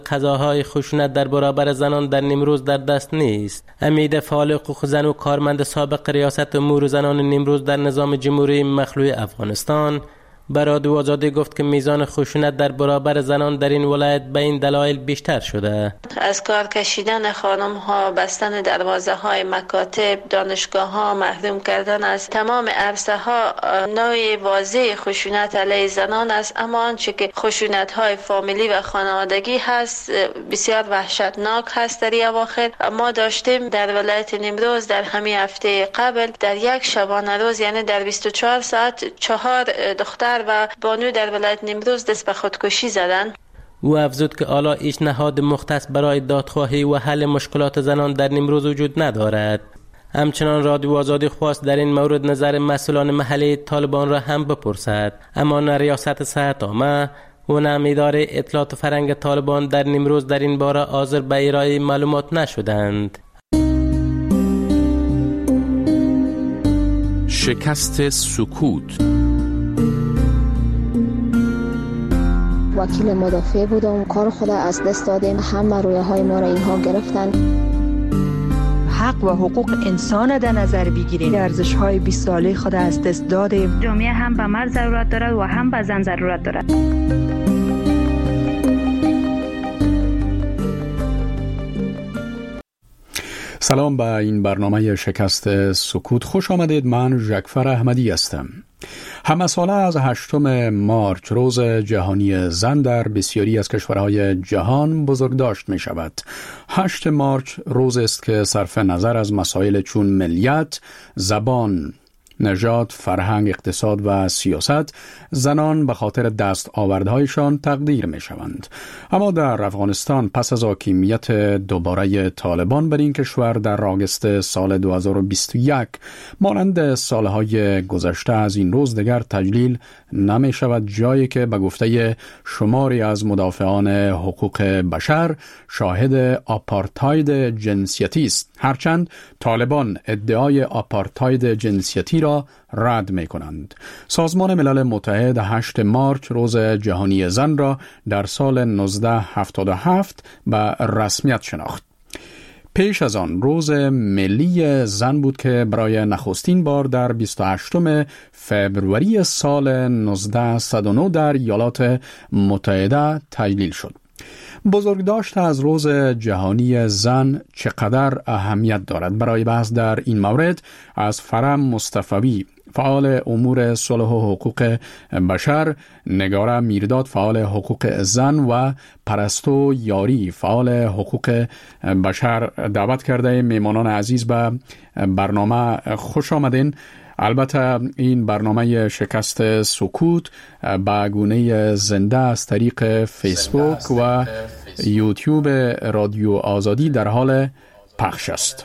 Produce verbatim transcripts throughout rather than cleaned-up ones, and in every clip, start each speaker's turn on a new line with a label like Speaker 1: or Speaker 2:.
Speaker 1: قضاهای خشونت در برابر زنان در نیمروز در دست نیست. امید فعال حقوق زن و کارمند سابق ریاست امور زنان نیمروز در نظام جمهوری مخلوع افغانستان به رادیو آزادی گفت که میزان خشونت در برابر زنان در این ولایت به این دلایل بیشتر شده.
Speaker 2: از کار کشیدن خانم ها، بستن دروازه های مکاتب، دانشگاه ها، محروم کردن از تمام عرصه ها نوع واضح خشونت علیه زنان است. اما آنچه که خشونت های فامیلی و خانوادگی هست بسیار وحشتناک هست. در اواخر ما داشتیم در ولایت نیمروز در همین هفته قبل در یک شبانه روز، یعنی در بیست و چهار ساعت، چهار دختر و بانو در ولایت نیمروز دست به خودکشی زدن.
Speaker 1: او افزود که حالا هیچ نهاد مختص برای دادخواهی و حل مشکلات زنان در نیمروز وجود ندارد. همچنان رادیو آزادی خواست در این مورد نظر مسئولان محلی طالبان را هم بپرسد، اما نه ریاست صحت عامه و نه اداره اطلاعات فرهنگ طالبان در نیمروز در این باره حاضر به ارائه معلومات نشدند.
Speaker 3: شکست سکوت.
Speaker 4: وکیل مدافع بودم، کار خود از دست دادیم، همه رویه های ما را اینها گرفتن.
Speaker 5: حق و حقوق انسان در نظر بگیریم. ارزش های بیست ساله خود از دست دادیم.
Speaker 6: جامعه هم به مرد ضرورت دارد و هم به زن ضرورت دارد.
Speaker 7: سلام به این برنامه شکست سکوت. خوش آمدید. من ژکفر احمدی هستم. همساله از هشتم مارچ روز جهانی زن در بسیاری از کشورهای جهان بزرگداشت می شود. هشت مارچ روز است که صرف نظر از مسائل چون ملیت، زبان، نژاد، فرهنگ، اقتصاد و سیاست زنان به خاطر دست آوردهایشان تقدیر می شوند. اما در افغانستان پس از حاکمیت دوباره طالبان بر این کشور در آگوست سال دو هزار و بیست و یک مانند سالهای گذشته از این روز دیگر تجلیل نمی شود، جایی که به گفته شماری از مدافعان حقوق بشر شاهد آپارتاید جنسیتی است، هرچند طالبان ادعای آپارتاید جنسیتی را رد می کنند. سازمان ملل متحد هشت مارچ روز جهانی زن را در سال نوزده هفتاد و هفت به رسمیت شناخت. پیش از آن روز ملی زن بود که برای نخستین بار در بیست و هشتم فوریه سال نوزده صد و نه در ایالات متحده تجلیل شد. بزرگداشت از روز جهانی زن چقدر اهمیت دارد؟ برای بحث در این مورد از فرم مصطفوی، فعال امور صلح و حقوق بشر، نگاره میرداد، فعال حقوق زن و پرستو یاری، فعال حقوق بشر دعوت کرده. میمانان عزیز به برنامه خوش آمدین. البته این برنامه شکست سکوت با گونه زنده از طریق فیسبوک و یوتیوب رادیو آزادی در حال پخش است.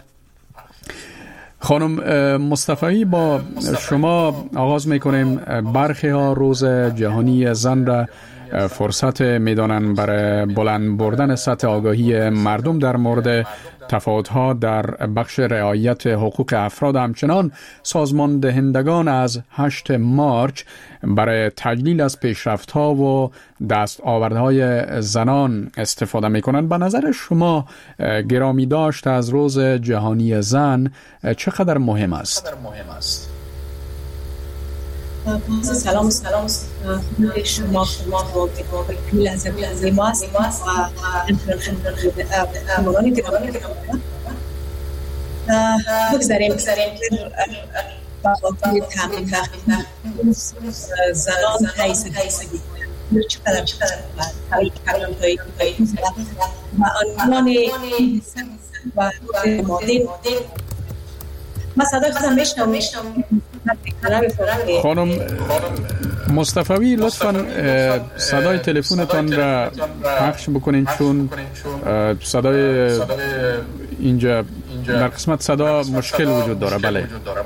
Speaker 7: خانم مصطفی، با شما آغاز میکنیم. برخی ها روز جهانی زن را فرصت میدانن برای بلند بردن سطح آگاهی مردم در مورد تفاوت‌ها در بخش رعایت حقوق افراد. همچنان سازمان دهندگان از هشت مارچ برای تجلیل از پیشرفت‌ها و دستاوردهای زنان استفاده می‌کنند. به نظر شما گرامی داشت از روز جهانی زن چقدر مهم است؟
Speaker 8: سلام سلام شما شما و کل از ما است و مورانی که بگذاریم با خاطر تامین زنان تایید تایید چقدر چقدر تایید کردن تایید و آنان و مادین ما صدای خودم میشنم میشنم
Speaker 7: خانم مصطفی، لطفاً صدای تلفنتان را پخش بکنین، چون صدای اینجا در قسمت صدا مشکل وجود داره. بله.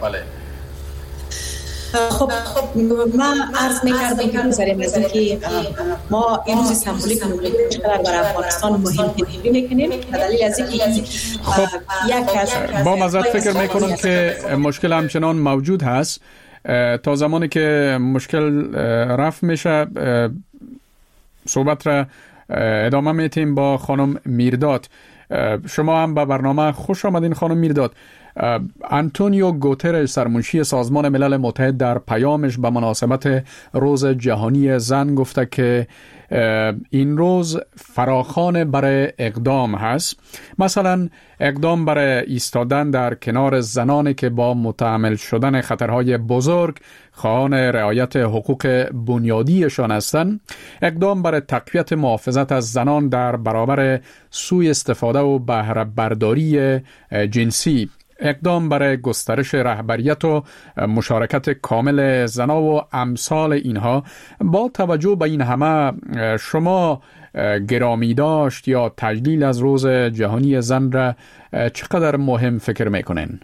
Speaker 8: خب ما عرض می‌کردم که بگذاریم از اینکه ما این روز سمبولیک نمی‌کنیم چقدر برای افغانستان مهم تلقی می‌کنیم، به دلیل از اینکه
Speaker 7: خب یک از با مزد فکر می‌کنم که مشکل همچنان موجود هست. تا زمانی که مشکل رفع میشه صحبت را ادامه میتیم با خانم میرداد. شما هم به برنامه خوش آمدین خانم میرداد. آنتونیو گوترش سرمنشی سازمان ملل متحد در پیامش به مناسبت روز جهانی زن گفته که این روز فراخوان برای اقدام هست، مثلا اقدام برای ایستادن در کنار زنانی که با متحمل شدن خطرهای بزرگ خواهان رعایت حقوق بنیادیشان هستند، اقدام برای تقویت محافظت از زنان در برابر سوء استفاده و بهره برداری جنسی، اقدام برای گسترش رهبریت و مشارکت کامل زنان و امثال اینها. با توجه به این همه شما گرامی داشت یا تجلیل از روز جهانی زن را چقدر مهم فکر میکنین؟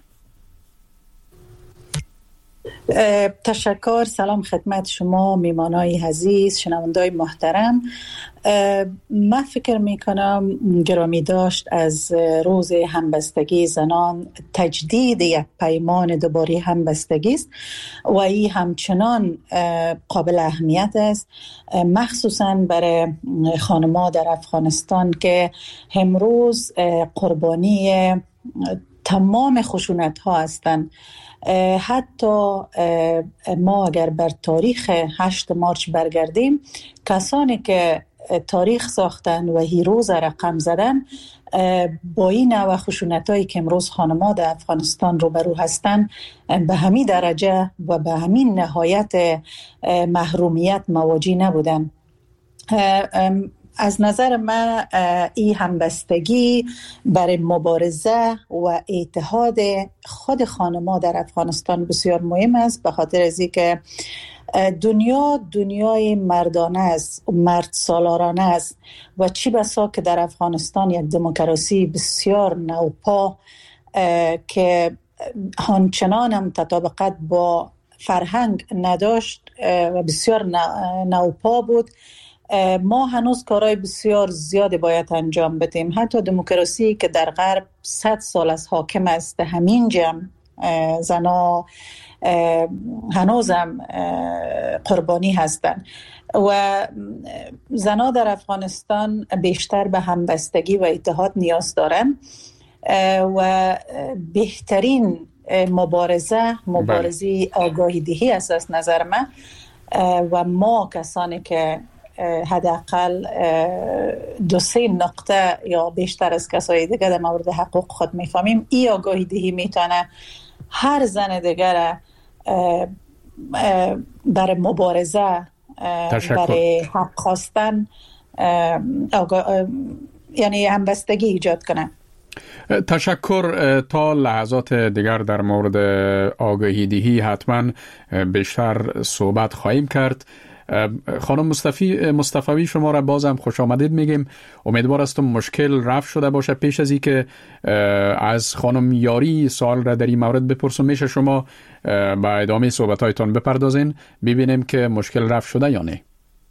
Speaker 9: تشکر. سلام خدمت شما میمانای عزیز، شنوندای محترم. من فکر میکنم گرامی داشت از روز همبستگی زنان تجدید یک پیمان دوباره همبستگی است و این همچنان قابل اهمیت است، مخصوصا برای خانم‌ها در افغانستان که امروز قربانی تمام خشونت ها هستند. حتی ما اگر بر تاریخ هشت مارچ برگردیم، کسانی که تاریخ ساختن و هیروز رقم زدن با این نوع خشونتایی که امروز خانم‌ها در افغانستان روبرو هستن به همین درجه و به همین نهایت محرومیت مواجه نبودن. از نظر من این همبستگی برای مبارزه و اتحاد خود خانم‌ها در افغانستان بسیار مهم است، به خاطر از اینکه دنیا دنیای مردانه است، مرد سالارانه است و چی بسا که در افغانستان یک دموکراسی بسیار نوپا که همچنان هم تطابقت با فرهنگ نداشت و بسیار نوپا بود، ما هنوز کارهای بسیار زیادی باید انجام بدیم. حتی دموکراسی که در غرب صد سال از حاکم است، همین جمع زنا هنوزم قربانی هستند و زنا در افغانستان بیشتر به همبستگی و اتحاد نیاز دارند و بهترین مبارزه مبارزه آگاهی دهی است از نظر من و ما کسانی که حداقل دو سه نقطه یا بیشتر از کسای دیگر در مورد حقوق خود میفهمیم، این آگاهی دهی میتونه هر زن دیگر برای مبارزه برای حق خواستن یعنی همبستگی ایجاد کنه.
Speaker 7: تشکر. تا لحظات دیگر در مورد آگاهی دهی حتما بیشتر صحبت خواهیم کرد. خانم مصطفی مصطفی شما را بازم خوش آمدید میگیم. امیدوار هستم مشکل رفع شده باشه. پیش از این که از خانم یاری سوال را در این مورد بپرسم، میشه شما با ادامه صحبت هایتان بپردازین ببینیم که مشکل رفع شده یا نه؟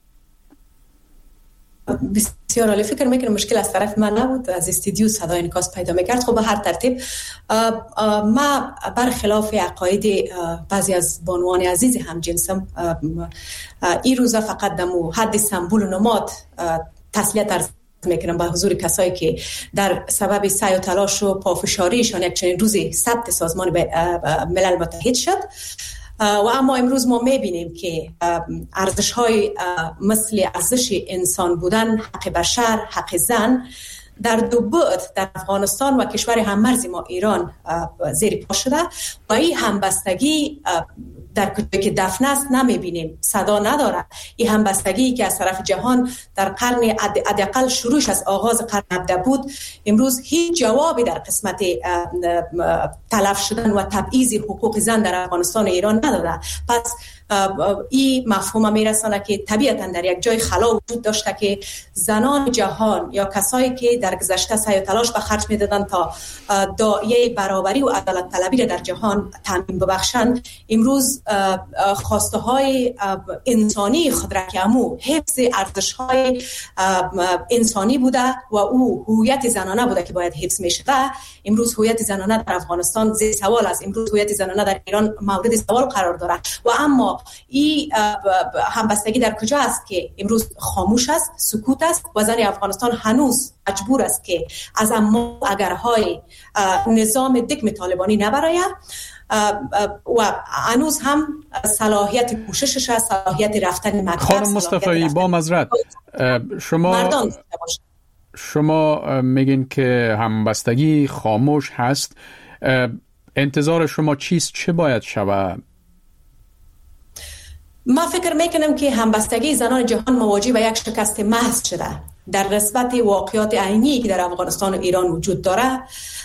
Speaker 8: بسیار عالی. فکر میکنم مشکل از طرف من نبود، از استودیو صدای انعکاس پیدا میکرد. خب به هر ترتیب ما برخلاف عقاید بعضی از بانوان عزیز همجنسم این روزا فقط دمو حد سمبول و نماد تسلیت عرض میکنم به حضور کسایی که در سبب سعی و تلاش و پافشاریشان یک چنین روزی ثبت سازمان ملل متحد شد. و اما امروز ما میبینیم که ارزش‌های مثل ارزش انسان بودن، حق بشر، حق زن در دو بعد در افغانستان و کشور هممرز ما ایران زیر پا شده و این همبستگی در کجایی که دفن است نمیبینیم، صدا نداره. این همبستگی که از طرف جهان در قرن حداقل شروعش از آغاز قرن هفدهم بود، امروز هیچ جوابی در قسمت تلف شدن و تبعیض حقوق زن در افغانستان ایران نداده. پس این مفهوم میرسانه که طبیعتا در یک جای خلا وجود داشته که زنان جهان یا کسایی که در گذشته سعی و تلاش به خرج میدادن تا داعیه برابری و عدالت طلبی را در جهان تامین ببخشند، امروز خواسته های انسانی خود را که امو حفظ ارزش های انسانی بوده و او هویت زنانه بوده که باید حفظ می شده، امروز هویت زنانه در افغانستان زیر سوال است. امروز هویت زنانه در ایران مورد سوال قرار دارد و اما اما این همبستگی در کجا است که امروز خاموش است، سکوت است و زن افغانستان هنوز مجبور است که از اما اگرهای نظام دکم طالبانی نبراید و هنوز هم صلاحیت پوششش است، صلاحیت رفتن مکتب.
Speaker 7: خانم مصطفی با معذرت، شما شما میگین که همبستگی خاموش هست، انتظار شما چیست؟ چه باید شود؟
Speaker 8: ما فکر میکنم که همبستگی زنان جهان مواجه به یک شکست محض شده در نسبت واقعیات عینی که در افغانستان و ایران وجود داره.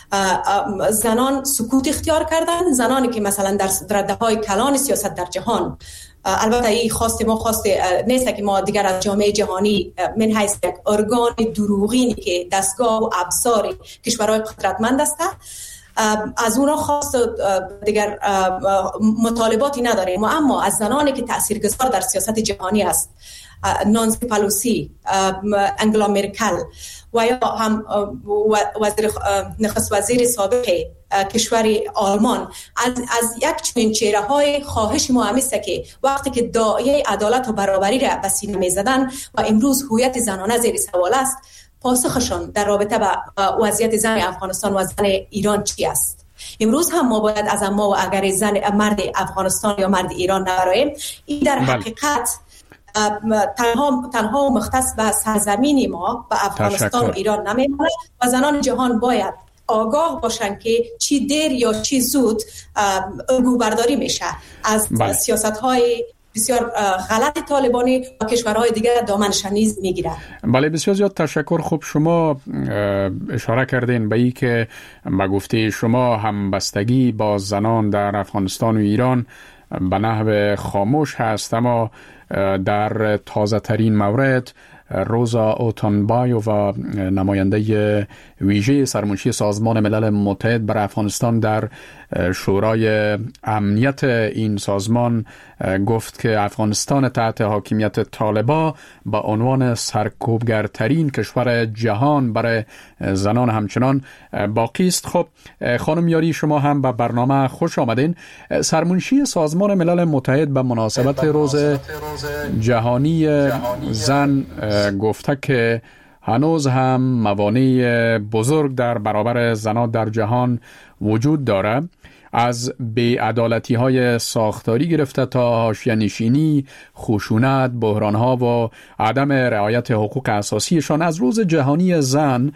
Speaker 8: زنان سکوت اختیار کردن، زنانی که مثلا در رده‌های کلان سیاست در جهان، البته این خواست ما خواست نیست که ما دیگر از جامعه جهانی من حیث یک ارگان دروغینی که دستگاه و ابزار کشورهای قدرتمند است از اونا خواست دیگر مطالباتی نداریم، اما از زنانی که تاثیرگذار در سیاست جهانی است، نانسی پلوسی، انگلا مرکل و یا هم وزیر نخست وزیر سابق کشور آلمان، از از یک چنین چهره های خواهش ما همیسته که وقتی که داعیه عدالت و برابری را به سینه می‌زدن و امروز هویت زنانه زیر سوال است، پاسخشان در رابطه با وضعیت زن افغانستان و زن ایران چی است؟ امروز هم ما باید از اما و اگر زن مرد افغانستان یا مرد ایران نبراییم. این در حقیقت تنها تنها و مختص به سرزمین ما و افغانستان و ایران نمیمونه و زنان جهان باید آگاه باشن که چی دیر یا چی زود الگو برداری میشه از سیاست‌های بسیار غلط طالبانی و کشورهای دیگر دامنش نیز میگیره.
Speaker 7: بله، بسیار زیاد تشکر. خوب شما اشاره کردین به این که با گفته شما همبستگی با زنان در افغانستان و ایران به نحو خاموش هست، اما در تازه ترین مورد روزا اوتانبایو و نماینده ویژه سرمنشی سازمان ملل متحد بر افغانستان در شورای امنیت این سازمان گفت که افغانستان تحت حاکمیت طالبان با عنوان سرکوبگرترین کشور جهان برای زنان همچنان باقی است. خب خانم یاری، شما هم به برنامه خوش آمدین. سرمنشی سازمان ملل متحد به مناسبت روز جهانی زن گفته که هنوز هم موانع بزرگ در برابر زنان در جهان وجود داره، از بی‌عدالتی های ساختاری گرفته تا حاشیه‌نشینی، خشونت، بحران ها و عدم رعایت حقوق اساسیشان. از روز جهانی زن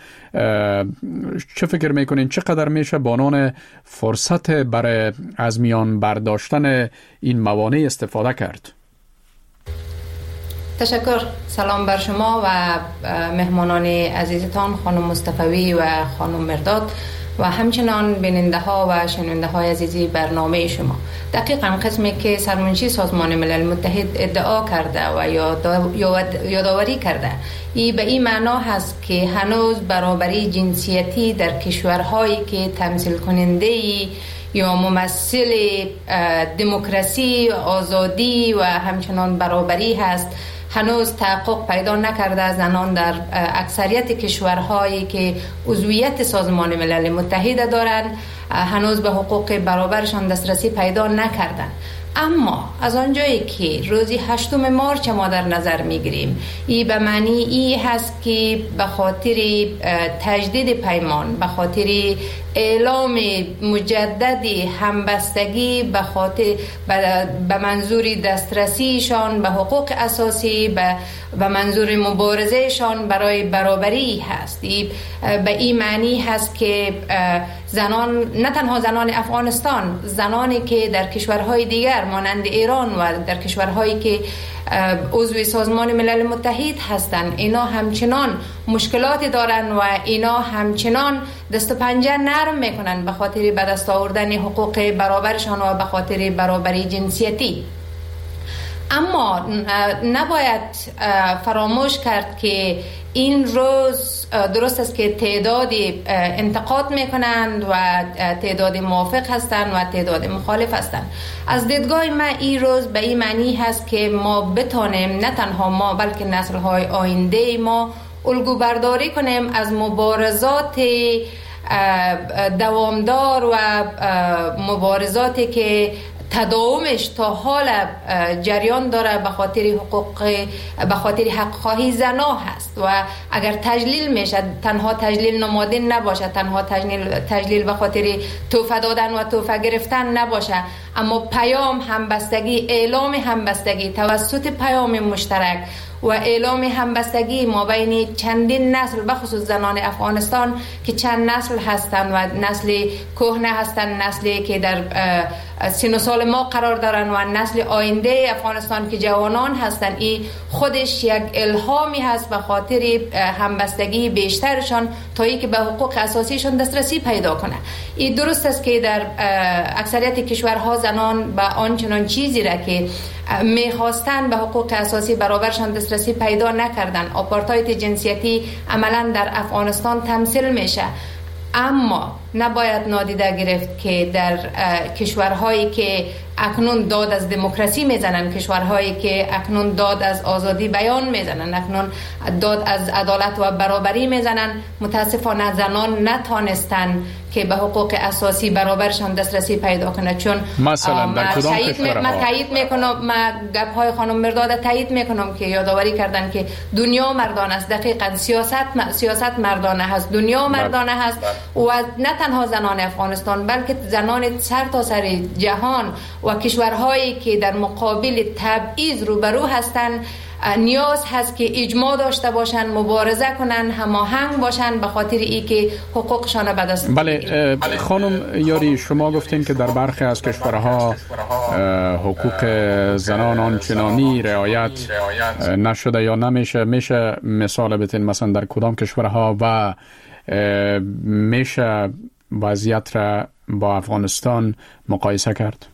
Speaker 7: چه فکر میکنین چقدر میشه بانان فرصت برای از میان برداشتن این موانع استفاده کرد؟
Speaker 10: تشکر. سلام بر شما و مهمانان عزیزتان، خانم مصطفی و خانم مرداد و همچنان بیننده ها و شنونده های عزیزی برنامه شما. دقیقاً قسمی که سرمنشی سازمان ملل متحد ادعا کرده و یادآوری کرده، این به این معنا هست که هنوز برابری جنسیتی در کشورهایی که تمثیل کننده یا ممثل دموکراسی، آزادی و همچنان برابری هست، هنوز تحقق پیدا نکرده. زنان در اکثریت کشورهایی که عضویت سازمان ملل متحد دارند هنوز به حقوق برابرشان دسترسی پیدا نکردند. اما از آنجایی که روزی هشتم مارچ ما در نظر میگیریم، این به معنی ای هست که به خاطر تجدید پیمان، به خاطر اعلام مجدد همبستگی، به خاطر به منظور دسترسیشان به حقوق اساسی، به به منظور مبارزهشان برای برابری هست. به این معنی هست که زنان، نه تنها زنان افغانستان، زنانی که در کشورهای دیگر مانند ایران و در کشورهایی که عضو سازمان ملل متحد هستند، اینا همچنان مشکلاتی دارن و اینا همچنان دست و پنجه نرم میکنن به خاطر به دست آوردن حقوق برابرشان و به خاطر برابری جنسیتی. اما نباید فراموش کرد که این روز درست است که تعداد انتقاد میکنند و تعداد موافق هستند و تعداد مخالف هستند. از دیدگاه من این روز به این معنی هست که ما بتانیم، نه تنها ما بلکه نسل‌های آینده ما، الگو برداری کنیم از مبارزات دوامدار و مبارزاتی که تداومش تا حال جریان داره به خاطر حقوق، به خاطر حق خواهی زنا هست و اگر تجلیل میشه تنها تجلیل نمادین نباشه، تنها تجلیل تجلیل به خاطر تحفه دادن و تحفه گرفتن نباشه، اما پیام همبستگی، اعلام همبستگی توسط پیام مشترک و اعلام همبستگی ما بین چندین نسل، بخصوص زنان افغانستان که چند نسل هستند و نسل کهنه هستند، نسلی که در سن و سال ما قرار دارن و نسل آینده افغانستان که جوانان هستند، این خودش یک الهامی هست به خاطر همبستگی بیشترشان تا ای که به حقوق اساسیشون دسترسی پیدا کنه. این درست است که در اکثریت کشورها زنان به آنچنان چیزی را که میخواستن به حقوق اساسی برابرشان دسترسی پیدا نکردن. آپارتاید جنسیتی عملا در افغانستان تمثیل میشه، اما نباید نادیده گرفت که در کشورهایی که اکنون داد از دموکراسی میزنن، کشورهایی که اکنون داد از آزادی بیان میزنن، اکنون داد از عدالت و برابری میزنن، متاسفانه زنان نتانستن که به حقوق اساسی برابرشان دسترسی پیدا کنه. چون
Speaker 7: مثلا در کدام کشورها
Speaker 10: من تایید میکنم، من گپ های خانم مرداد تایید میکنم که یادآوری کردن که دنیا مردانه است. دقیقاً سیاست سیاست مردانه هست، دنیا مردانه هست و نه تنها زنان افغانستان بلکه زنان سر تا سر جهان و کشورهایی که در مقابل تبعیض روبرو هستند نیاز هست که اجماع داشته باشن، مبارزه کنن، هماهنگ باشن به خاطر ای که حقوقشان به دست
Speaker 7: بله. خانم یاری، شما گفتین که در برخی از کشورها حقوق زنان آنچنانی رعایت نشده یا نمیشه. میشه مثال بتین مثلا در کدام کشورها و میشه وضعیت را با افغانستان مقایسه کرد؟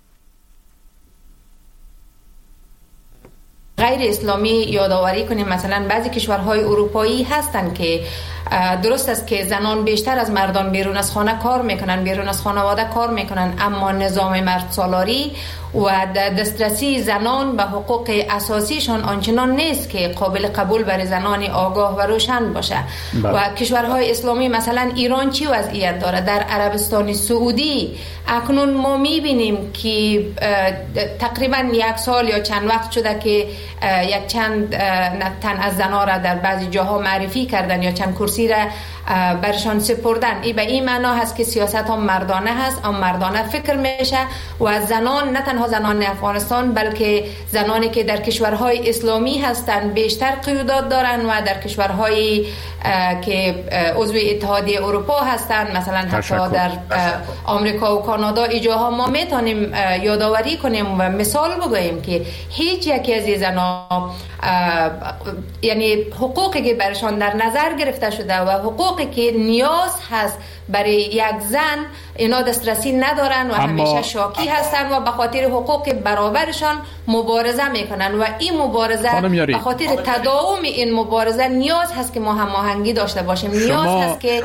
Speaker 10: غیر اسلامی یادآوری کنیم مثلا بعضی کشورهای اروپایی هستند که درست است که زنان بیشتر از مردان بیرون از خانه کار میکنن، بیرون از خانواده کار میکنن، اما نظام مرد سالاری و دسترسی زنان به حقوق اساسیشون آنچنان نیست که قابل قبول برای زنان آگاه و روشن باشه. بله. و کشورهای اسلامی مثلا ایران چی وضعیت داره؟ در عربستان سعودی اکنون ما میبینیم که تقریبا یک سال یا چند وقت شده که یک چند تن از زنان را در بعضی جاها معرفی کردن یا چند کرسی را برشان سپردن. این به این معنا هست که سیاست هم مردانه هست، هم مردانه فکر میشه و زنان، نه تنها زنان افغانستان بلکه زنانی که در کشورهای اسلامی هستند بیشتر قیودات دارن و در کشورهای که عضو اتحادیه اروپا هستند، مثلا حتی در آمریکا و کانادا، ایجاها ما میتونیم یادآوری کنیم و مثال بگوییم که هیچ یکی از زنان یعنی حقوقی که برشان در نظر گرفته شده و حقوقی که نیاز هست برای یک زن اینا دسترسی ندارن و همیشه شاکی هستن و به خاطر حقوق برابرشان مبارزه میکنن و این مبارزه به خاطر تداوم این مبارزه نیاز هست که ما هماهنگی داشته باشیم. نیاز هست که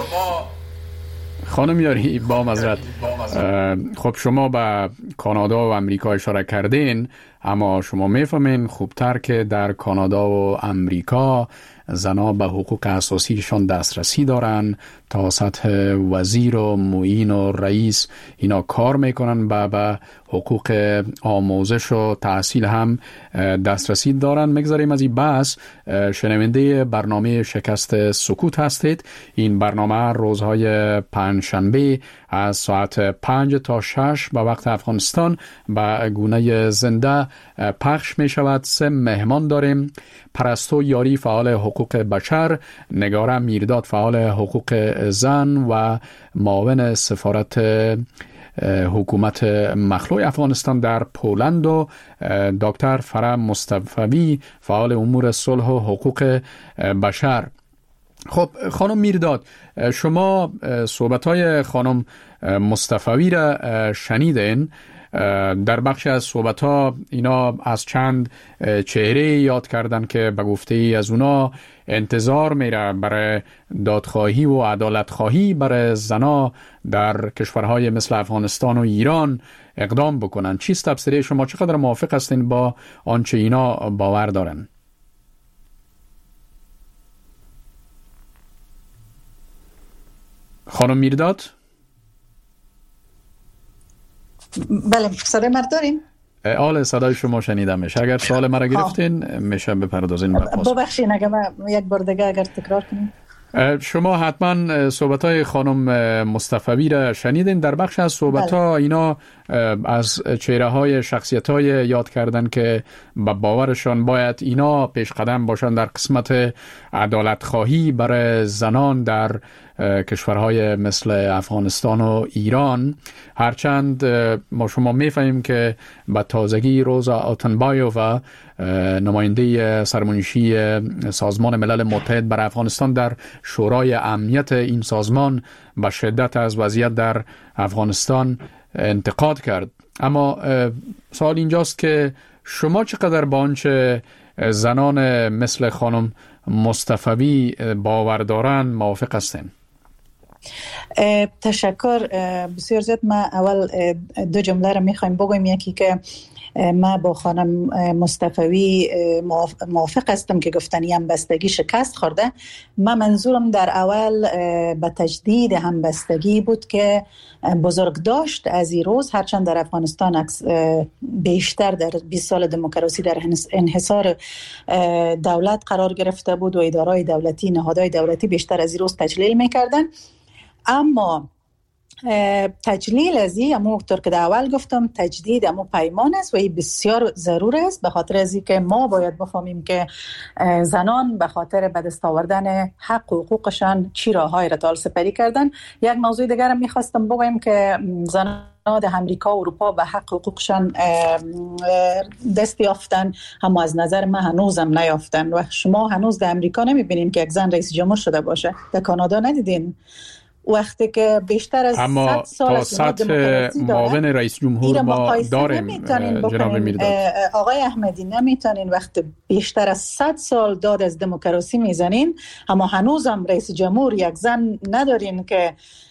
Speaker 7: خانم یاری با معذرت، خب شما به کانادا و امریکا اشاره کردین، اما شما میفهمین خوبتر که در کانادا و امریکا زنها به حقوق اساسیشان دسترسی دارن، تا سطح وزیر و معین و رئیس اینا کار میکنن، به به حقوق آموزش و تحصیل هم دسترسی دارن. مگذاریم از این بحث، شنونده برنامه شکست سکوت هستید. این برنامه روزهای پنجشنبه از ساعت پنج تا شش به وقت افغانستان به گونه زنده پخش می شود. سه مهمان داریم: پرستو یاری فعال حقوق بشر، نگاره میرداد فعال حقوق زن و معاون سفارت حکومت مخلوع افغانستان در پولند و دکتر فرح مصطفی فعال امور صلح و حقوق بشر. خب خانم میرداد، شما صحبت‌های خانم مصطفی را شنیدین. در بخش از صحبت‌ها اینا از چند چهره یاد کردن که به گفته ای از اونا انتظار میره برای دادخواهی و عدالت خواهی برای زنا در کشورهای مثل افغانستان و ایران اقدام بکنن. چیست تفسیر شما؟ چقدر موافق هستین با آنچه اینا باور دارن؟ خانم میرداد؟
Speaker 9: بله صدای مرد دارین؟
Speaker 7: آله صدای شما شنیدم میشه. اگر سوال مرا گرفتین میشه بپردازین به پاسخ.
Speaker 9: ببخشید اگر من یک بار دیگه اگر تکرار کنیم.
Speaker 7: شما حتما صحبت‌های خانم مصطفوی را شنیدین. در بخش از صحبت‌ها اینا از چهره‌های شخصیت‌های یاد کردن که با باورشان باید اینا پیش قدم باشن در قسمت عدالت خواهی برای زنان در کشورهای مثل افغانستان و ایران. هرچند ما شما می‌فهمیم که با تازگی روزا آتنبایووا نماینده سرمنشی سازمان ملل متحد بر افغانستان در شورای امنیت این سازمان با شدت از وضعیت در افغانستان انتقاد کرد. اما سوال اینجاست که شما چقدر با آنچه زنان مثل خانم مصطفوی باور دارن موافق هستین؟
Speaker 9: تشکر بسیار زیاد. ما اول دو جمله را میخوایم بگویم. یکی که ما با خانم مصطفوی موافق هستم که گفتنی همبستگی شکست خورده. من منظورم در اول به تجدید همبستگی بود که بزرگ داشت از این روز، هرچند در افغانستان بیشتر در بیست سال دموکراسی در انحصار دولت قرار گرفته بود و ادارهای دولتی، نهادهای دولتی بیشتر از این روز تجلیل میکردن. اما تجلیل از این همونطور که در اول گفتم تجدید امو پیمان است و این بسیار ضرور است، به خاطر از اینکه ما باید بفهمیم که زنان به خاطر به دست آوردن حق و حقوقشان چی راههای را تال سپری کردن. یک موضوع دیگر هم میخواستم بگویم که زنان در امریکا و اروپا به حق و حقوقشان دست یافتن، اما از نظر من هنوزم نیافتن و شما هنوز در امریکا نمیبینین که یک زن رئیس جمهور شده باشه. در کانادا ندیدین وقتی که بیشتر از
Speaker 7: اما
Speaker 9: صد سال
Speaker 7: تا سطح معاون رئیس جمهور ما داریم جناب میرداد.
Speaker 9: آقای احمدی نمیتونین وقتی بیشتر از صد سال داد از دموکراسی میزنین اما هنوزم رئیس جمهور یک زن ندارین که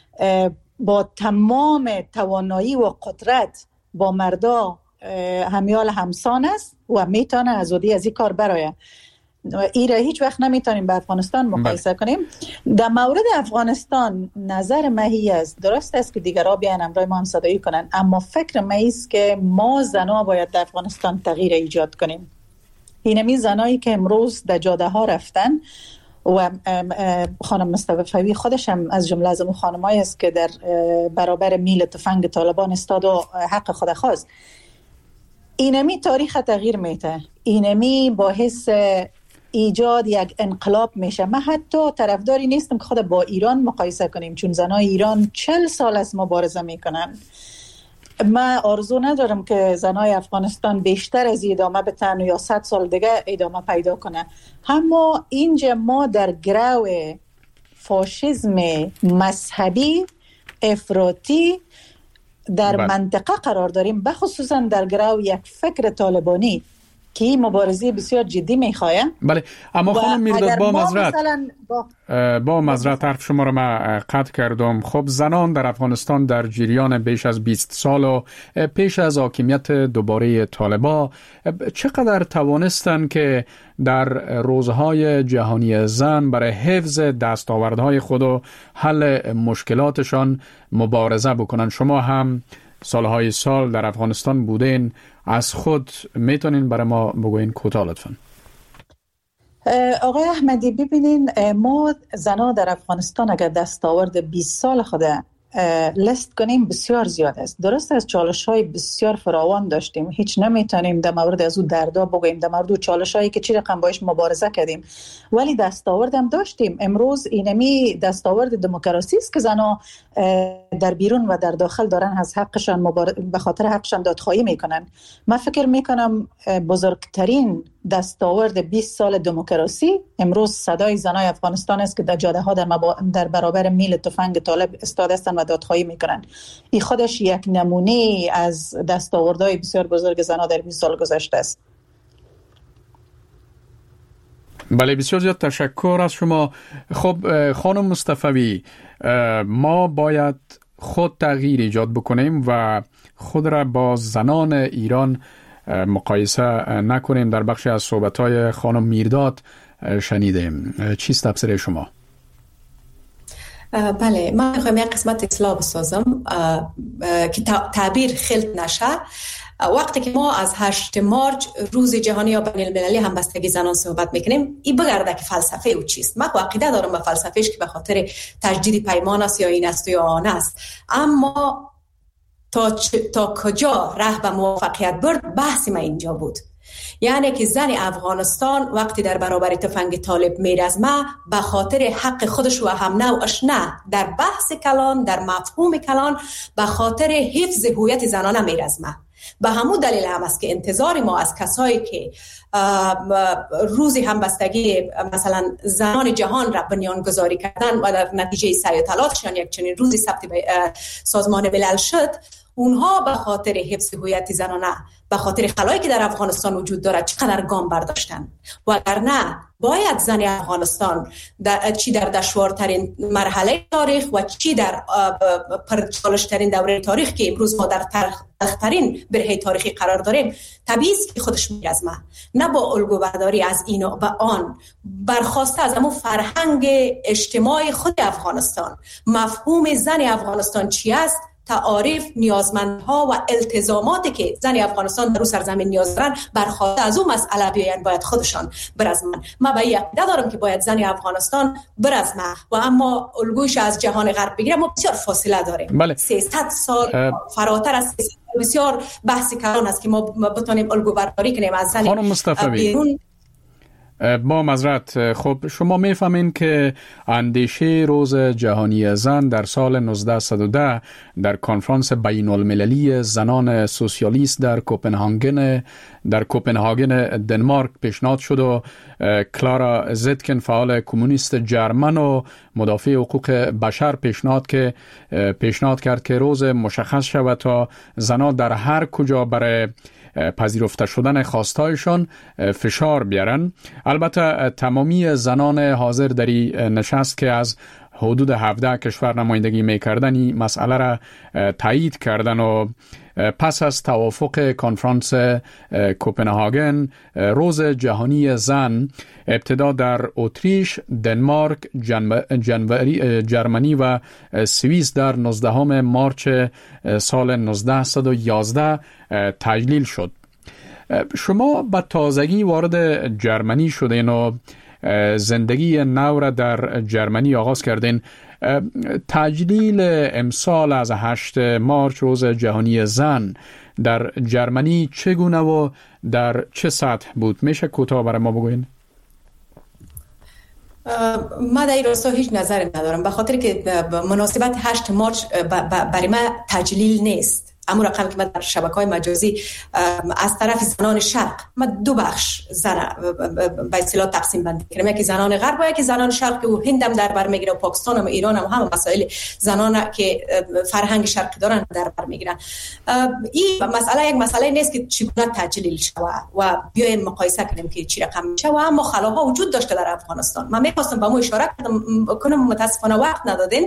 Speaker 9: با تمام توانایی و قدرت با مردا همیال همسان است و میتونه ازودی از این کار برایه. ایره هیچ وقت نمیتونیم با افغانستان مقایسه کنیم. در مورد افغانستان نظر مهی است، درست است که دیگرها بیان امرای ما هم صدایی کنن، اما فکر مهی است که ما زنها باید در افغانستان تغییر ایجاد کنیم. اینمی زنایی که امروز در جاده ها رفتن و خانم مصطفوی خودش هم از جمله از اون خانمایی است که در برابر میل تفنگ طالبان استاد و حق خود خواست. اینمی تاریخ تغییر میته، اینمی باعث ایجاد یک انقلاب میشه. من حتی طرفداری نیستم که خود با ایران مقایسه کنیم، چون زنای ایران چل سال از مبارزه میکنن. من آرزو ندارم که زنای افغانستان بیشتر از ادامه بتن یا صد سال دیگه ادامه پیدا کنه. اما اینجا ما در گرو فاشیسم مذهبی افراطی در بله. منطقه قرار داریم، بخصوصا در گرو یک فکر طالبانی که این مبارزه بسیار جدی میخواه.
Speaker 7: بله، اما خانم میرداد با مزرعت
Speaker 9: با,
Speaker 7: با مزرعت حرف شما رو من قطع کردم. خب زنان در افغانستان در جریان بیش از بیست سال و پیش از حاکمیت دوباره طالبان چقدر توانستن که در روزهای جهانی زن برای حفظ دستاوردهای خود و حل مشکلاتشان مبارزه بکنن؟ شما هم سالهای سال در افغانستان بودین، از خود میتونین برای ما بگوین کوتاه لطفاً؟
Speaker 9: آقای احمدی ببینین، ما زنها در افغانستان اگر دستاورد بیست سال خود لیست کنیم بسیار زیاد است. درست از چالش های بسیار فراوان داشتیم، هیچ نمیتونیم در مورد از اون دردا بگوییم، در مورد چالش هایی که چی رقم باش مبارزه کردیم، ولی دستاورد هم داشتیم. امروز اینمی دستاورد دموکراسی است که زنها در بیرون و در داخل دارن از حقشان مبار... به خاطر حقشان دادخواهی میکنن. من فکر میکنم بزرگترین دستاورد بیست سال دموکراسی امروز صدای زنای افغانستان است که در جاده ها در, مبا... در برابر میل تفنگ طالب ایستاده هستند و دادخواهی میکنن. این خودش یک نمونه از دستاوردهای بسیار بزرگ زنها در بیست سال گذشته است.
Speaker 7: بله، بسیار زیاد تشکر از شما. خب خانم مصطفوی، ما باید خود تغییر ایجاد بکنیم و خود را با زنان ایران مقایسه نکنیم. در بخشی از صحبت‌های خانم میرداد شنیدیم. چیست تفسیر شما؟
Speaker 8: بله، من میخوایم یک قسمت اصلاح بسازم که تعبیر خلط نشه. وقتی که ما از هشت مارچ روز جهانی یا بین المللی همبستگی زنان صحبت میکنیم، این بگرده که فلسفه او چیست. من عقیده دارم به فلسفهش که به خاطر تجدید پیمان است یا این است یا آن است، اما تا, تا کجا راه به موفقیت برد بحث ما اینجا بود. یعنی که زن افغانستان وقتی در برابر تفنگ طالب میرزمه به خاطر حق خودش و هم نوعش نه، در بحث کلان، در مفهوم کلان به خاطر حفظ هویت زنانه میرزمه. به همون دلیل هم است که انتظار ما از کسایی که روزی همبستگی مثلا زنان جهان را بنیان گذاری کردن و در نتیجه سعی و تلاششان یک چنین روزی ثبت سازمان ملل شد، اونها به خاطر حفظ هویت زنانه، به خاطر خلایی که در افغانستان وجود دارد چقدر گام برداشتن. و اگر نه باید زن افغانستان در چی در دشوارترین مرحله تاریخ و چی در پرچالشترین دوره تاریخ که امروز ما در تلخترین برهه تاریخی قرار داریم، طبیعی است که خودش میرزمه، نه با الگو برداری از این و آن، برخواسته از همون فرهنگ اجتماعی خود افغانستان. مفهوم زن افغانستان چی است، تعاریف، نیازمندها و التزاماتی که زن افغانستان در اون سرزمین نیاز دارن، برخواسته از اون مسئله بیاین باید خودشان برزمن. من به این عقیده دارم که باید زن افغانستان برزمه و اما الگویش از جهان غرب بگیره. ما بسیار فاصله داریم. بله. سیصد سال فراتر از بسیار بحث کلان است که ما بتونیم الگو برداری کنیم از زن
Speaker 7: خانم مصطفی. با معذرت، خب شما میفهمین که اندیشه روز جهانی زن در سال نوزده صد و ده در کنفرانس بین المللی زنان سوسیالیست در کوپنهاگن در کوپنهاگن دنمارک پیشنهاد شد و کلارا زیتکن فعال کمونیست جرمن و مدافع حقوق بشر پیشنهاد که پیشنهاد کرد که روز مشخص شود تا زنان در هر کجا برای پذیرفته شدن خواستایشان فشار بیارن. البته تمامی زنان حاضر در این نشست که از حدود هفده کشور نمایندگی میکردن این مسئله را تایید کردن و پس از توافق کنفرانس کوپنهاگن روز جهانی زن ابتدا در اتریش، دنمارک، جرمنی و سوئیس در نوزدهم مارچ سال نوزده صد و یازده تجلیل شد. شما به تازگی وارد جرمنی شدین و زندگی نو را در جرمنی آغاز کردین. تجلیل امسال از هشت مارچ روز جهانی زن در جرمنی چگونه و در چه سطح بود؟ میشه کوتاه برای ما بگوین؟
Speaker 8: من در این راستا هیچ نظری ندارم، به خاطر که مناسبت هشت مارچ برای من تجلیل نیست. اما رقم که من در شبکه‌های مجازی از طرف زنان شرق، من دو بخش زن به اصطلاح تقسیم بندی کردم، یکی زنان غرب و یکی زنان شرق که هندم در بر میگیره و پاکستان و ایران هم همه مسائل زنان که فرهنگ شرقی دارن در بر میگیرن. این مسئله یک مسئله نیست که چگونه تجلیل شوه و بیایم مقایسه کنیم که چی رقم میشه، و اما خلاها وجود داشته در افغانستان. من می‌خواستم به مو اشاره کنم، متاسفانه وقت ندادین.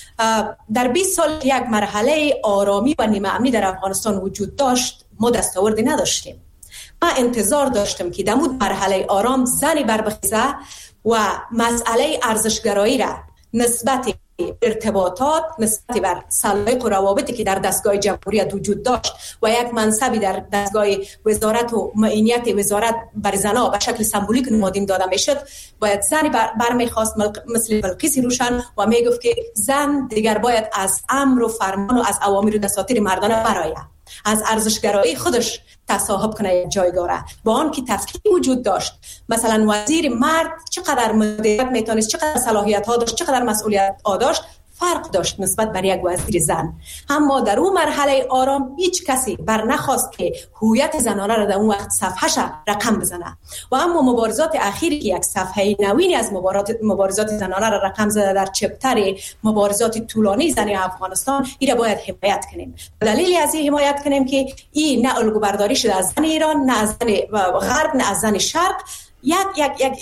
Speaker 8: در بیست سال یک مرحله آرامی و نیمه امنی در افغانستان وجود داشت، ما دستاوردی نداشتیم. من انتظار داشتم که در مود مرحله آرام زنی بربخیزه و مسئله ارزشگرایی را نسبت ارتباطات، نسبت بر سلایق و روابطی که در دستگاه جمهوریت وجود داشت و یک منصبی در دستگاه وزارت و معینیت وزارت بر زنها به شکل سمبولیک نمادین داده میشد، باید زنی برمیخواست مثل بلقیس روشن و میگفت که زن دیگر باید از امر و فرمان و از اوامر و دساتیر مردانه برآید، از ارزشگرایی خودش تصاحب کنه یک جایگاه را. با آن که تفکیک وجود داشت، مثلا وزیر مرد چقدر مدیریت میتونست، چقدر صلاحیت ها داشت، چقدر مسئولیت ها داشت، فرق داشت نسبت بر یک وزیر زن. اما در اون مرحله آرام هیچ کسی بر نخواست که هویت زنانه را در اون وقت صفحه‌ش رقم بزنه. و اما مبارزات اخیری که یک صفحه نوینی از مبارزات زنانه را رقم زده در چپتر مبارزات طولانی زن افغانستان، این را باید حمایت کنیم. دلیلی از این حمایت کنیم که این نه الگو برداری شده از زن ایران، نه از زن غرب، نه از زن شرق، یک یک یک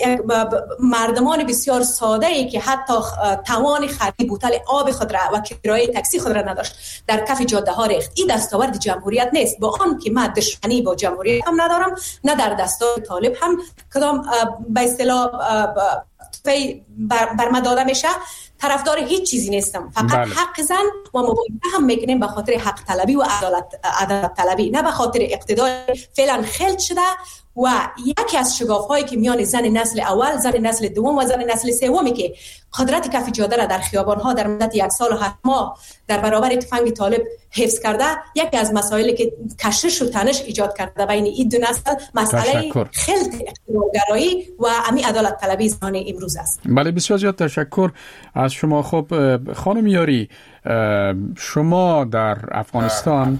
Speaker 8: مردمان بسیار ساده ای که حتی توان خرید بوتل آب خود را و کرایه تاکسی خود را نداشت در کف جاده ها ریخت. این دستاورد جمهوریت نیست. با آن که من دشمنی با جمهوریت هم ندارم، نه در دستور طالب هم کدام به اصطلاح بر, بر من داده میشه، طرفدار هیچ چیزی نیستم. فقط بله. حق زن و مبارزه هم میکنیم به خاطر حق طلبی و عدالت عدالت طلبی، نه به خاطر اقتدار فعلا خلط شده. و یکی از شگاف هایی که میان زن نسل اول، زن نسل دوم و زن نسل سومی که قدرت کف جاده را در خیابان ها در مدت یک سال و هشت ماه در برابر تفنگ طالب حفظ کرده، یکی از مسائلی که کشش و تنش ایجاد کرده بین این دو نسل مسئله خلط اقتدارگرایی و امی عدالت طلبی زنان امروز است.
Speaker 7: بله بسیار زیاد تشکر از شما. خب خانم یاری، شما در افغانستان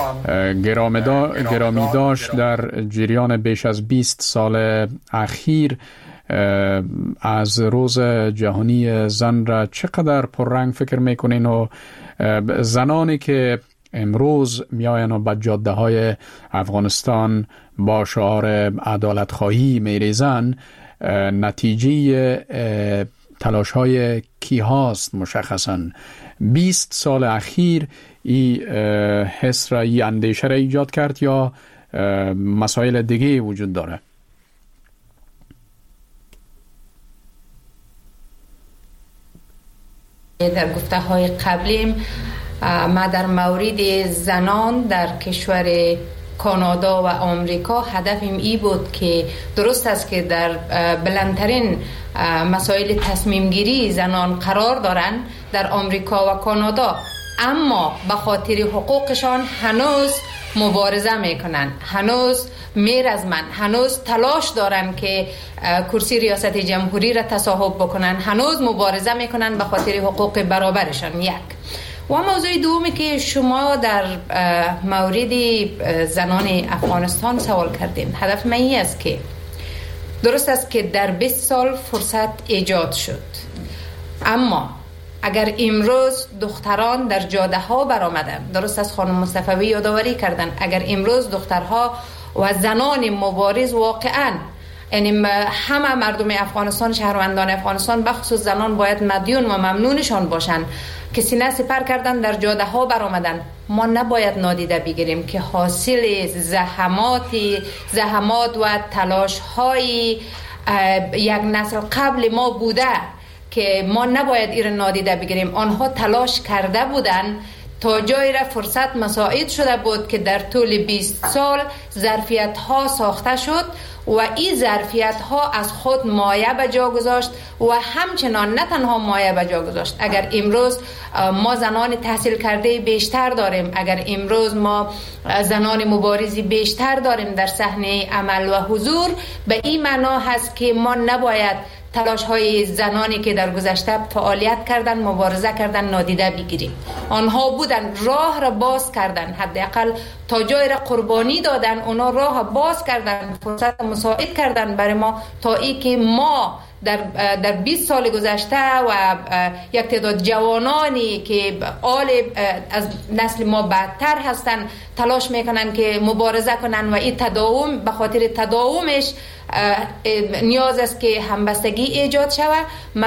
Speaker 7: گرامی داشت در جریان بیش از بیست سال اخیر از روز جهانی زن را چقدر پررنگ فکر میکنین و زنانی که امروز میآیند و به جاده های افغانستان با شعار عدالت خواهی میریزن، نتیجه تلاش های کی هاست مشخصاً؟ بیست سال اخیر این حس را، این اندیشه را ایجاد کرد یا مسائل دیگه وجود داره؟
Speaker 10: در گفته های قبلیم ما در مورد زنان در کشور کانادا و آمریکا هدفم ای بود که درست است که در بلندترین مسائل تصمیم گیری زنان قرار دارند در آمریکا و کانادا، اما به خاطر حقوقشان هنوز مبارزه میکنن، هنوز میرزمن، هنوز تلاش دارن که کرسی ریاست جمهوری را تصاحب بکنن، هنوز مبارزه میکنن به خاطر حقوق برابرشان. یک و موضوع دومی که شما در مورد زنان افغانستان سوال کردین، هدف من این است که درست است که در بیست سال فرصت ایجاد شد، اما اگر امروز دختران در جاده ها برآمدن، درست است خانم مصطفی یادآوری کردن، اگر امروز دخترها و زنان مبارز واقعا، یعنی همه مردم افغانستان، شهروندان افغانستان بخصوص زنان باید مدیون و ممنونشان باشن که سینه سپر کردن در جاده ها برآمدن. ما نباید نادیده بگیریم که حاصل زحمات زحمات و تلاش های یک نسل قبل ما بوده که ما نباید این نادیده بگیریم. آنها تلاش کرده بودن تا جایی را فرصت مساعد شده بود که در طول بیست سال ظرفیت ها ساخته شد و این ظرفیت ها از خود مایه به جا گذاشت و همچنان نه تنها مایه به جا گذاشت. اگر امروز ما زنان تحصیل کرده بیشتر داریم، اگر امروز ما زنان مبارزی بیشتر داریم در صحنه عمل و حضور، به این معنا هست که ما نباید تلاش های زنانی که در گذشته فعالیت کردن، مبارزه کردن نادیده بگیریم. آنها بودن راه را باز کردن، حداقل تا جای را قربانی دادن، اونا راه باز کردن، فرصت مساعد کردن برای ما تا ای که ما در در بیست سال گذشته و یک تعداد جوانانی که آل از نسل ما بدتر هستن تلاش میکنن که مبارزه کنن و این تداوم به خاطر تداومش نیاز است که همبستگی ایجاد شود. ما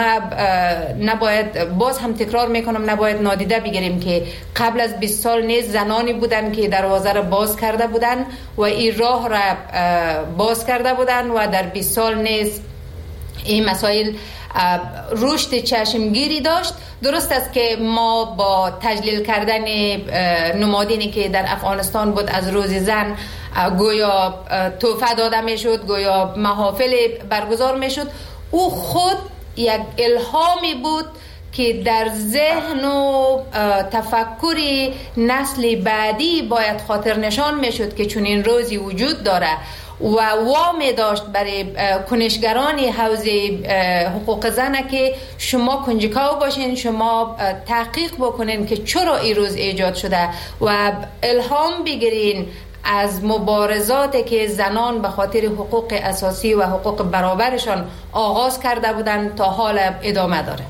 Speaker 10: نباید، باز هم تکرار میکنم، نباید نادیده بگیریم که قبل از بیست سال نیز زنانی بودن که دروازه را باز کرده بودن و این راه را باز کرده بودن و در بیست سال نیز این مسائل رشد چشمگیری داشت. درست است که ما با تجلیل کردن نمادینی که در افغانستان بود از روز زن گویا تحفه داده می شد، گویا محافل برگزار می شد، او خود یک الهامی بود که در ذهن و تفکر نسل بعدی باید خاطر نشان می شد که چون این روزی وجود داره و وامی داشت برای کنشگران حوزه حقوق زن که شما کنجکاو باشین، شما تحقیق بکنین که چرا این روز ایجاد شده و الهام بگیرین از مبارزاتی که زنان به خاطر حقوق اساسی و حقوق برابرشان آغاز کرده بودند تا حال ادامه داره.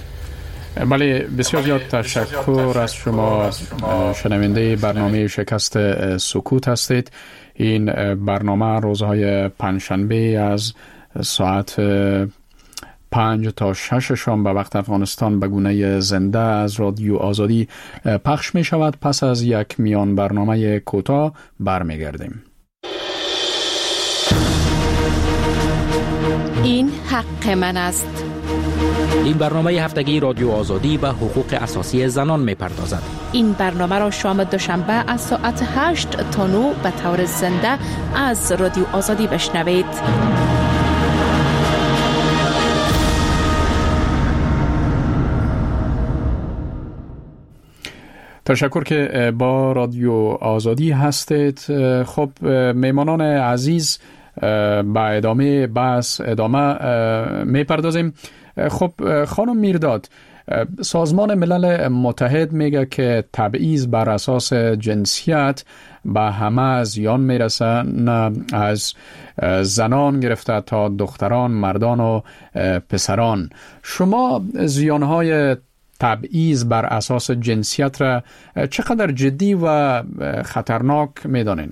Speaker 7: بله بسیار زیاد تشکر از شما. شنونده برنامه شکست سکوت هستید. این برنامه روزهای پنجشنبه از ساعت پنج تا شش شام به وقت افغانستان به گونه زنده از رادیو آزادی پخش می شود. پس از یک میان برنامه کوتاه برمیگردیم.
Speaker 11: این حق من است.
Speaker 3: این برنامه هفتگی رادیو آزادی به حقوق اساسی زنان می‌پردازد.
Speaker 11: این برنامه را شام دوشنبه از ساعت هشت تا نه به طور زنده از رادیو آزادی بشنوید.
Speaker 7: تشکر که با رادیو آزادی هستید. خب میمانان عزیز، با ادامه بحث ادامه میپردازیم. خب خانم میرداد، سازمان ملل متحد میگه که تبعیض بر اساس جنسیت به همه زیان میرسه، نه از زنان گرفته تا دختران، مردان و پسران. شما زیانهای تبعیض بر اساس جنسیت را چقدر جدی و خطرناک میدانین؟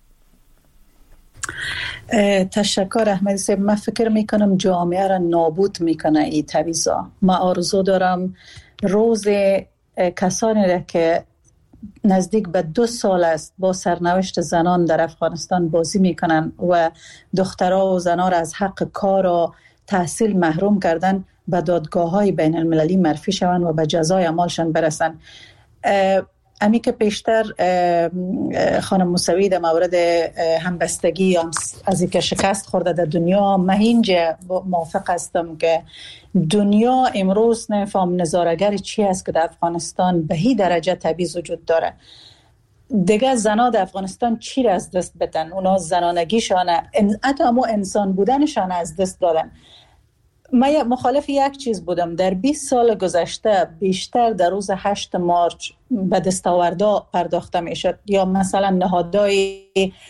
Speaker 9: تشکر احمدی صاحب. من فکر میکنم جامعه را نابود میکنه این تبعیضا. من آرزو دارم روز کسانی را که نزدیک به دو سال است با سرنوشت زنان در افغانستان بازی میکنن و دخترها و زنان را از حق کار و تحصیل محروم کردن به دادگاه‌های بین المللی معرفی شوند و به جزای اعمالشان برسن. امی که پیشتر خانم موسوی در مورد همبستگی از اینکه شکست خورده در دنیا، من اینجا موافق هستم که دنیا امروز نفهم نظارگر چی است که در افغانستان به هی درجه تبعیض وجود داره. دیگه زنا در افغانستان چی را از دست بدن؟ اونا زنانگیشان، حتی همو انسان بودنشان از دست دادن. من مخالف یک چیز بودم. در بیست سال گذشته بیشتر در روز هشت مارچ به دستاوردها پرداخته می شد، یا مثلا نهادهای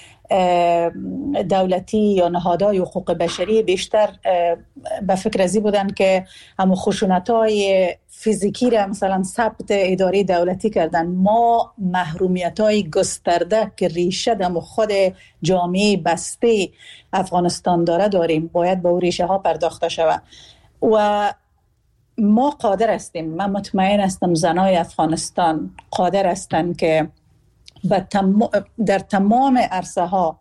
Speaker 9: دولتی یا نهادهای حقوق بشری بیشتر به فکر ازی بودن که همون خشونت‌های فیزیکی را مثلا ثبت اداره دولتی کردن. ما محرومیت‌های گسترده که ریشه در خود جامعه بسته افغانستان داره داریم، باید به اون ریشه ها پرداخته شود و ما قادر هستیم. من مطمئن هستم زنای افغانستان قادر هستند که در تمام عرصه ها